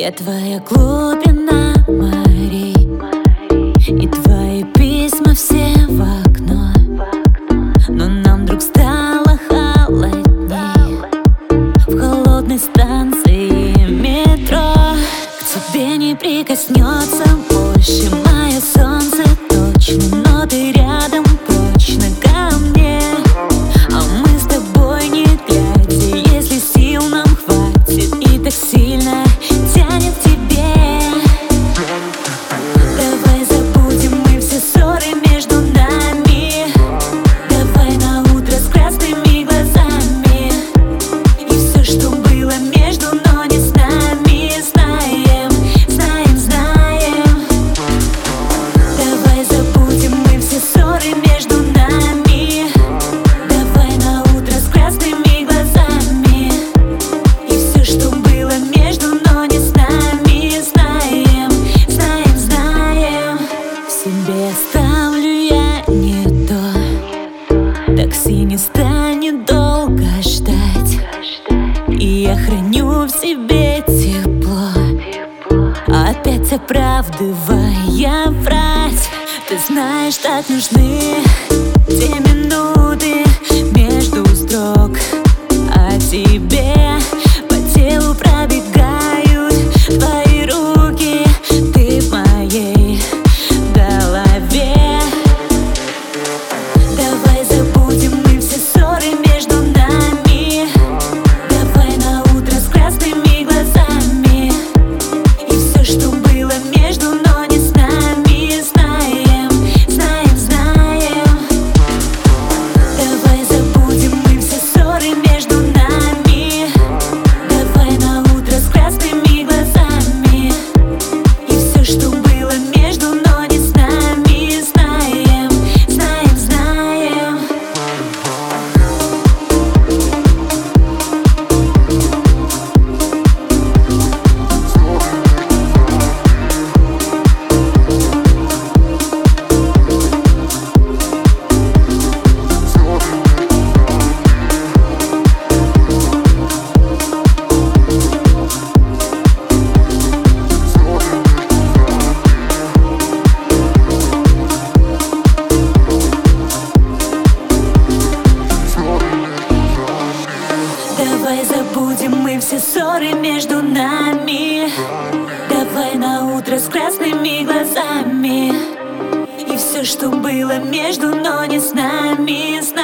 Я твоя глубина морей, и твои письма все в окно. Но нам вдруг стало холодней в холодной станции метро. К тебе не прикоснется больше мое солнце точно, но ты рядом точно ко мне. А мы с тобой не глядя, если сил нам хватит и так сильно тянет к тебе. Давай забудем мы все ссоры между нами. Давай на утро с красными глазами. И все, что было между, но не с нами, знаем, знаем, знаем. Давай забудем мы все ссоры между нами. Давай на утро с красными глазами. И все, что было между, но не с нами, знаем, знаем, знаем. В себе оставлю я не то, такси не станет долго ждать, и я храню в себе тепло, опять оправдывая врать. Ты знаешь, так нужны те минуты между строк, а тебе по телу пробегают твои руки, ты в моей голове. Давай забудем мы все ссоры между нами. Давай на утро с красными глазами. И все, что было между, но не с нами, знаем, знаем, знаем. Давай забудем мы все ссоры между нами. Давай на утро с красными глазами. И все, что было между, но не с нами, знаем, знаем, знаем. Давай забудем мы все ссоры между нами. Давай на утро с красными глазами. И все, что было между, но не с нами,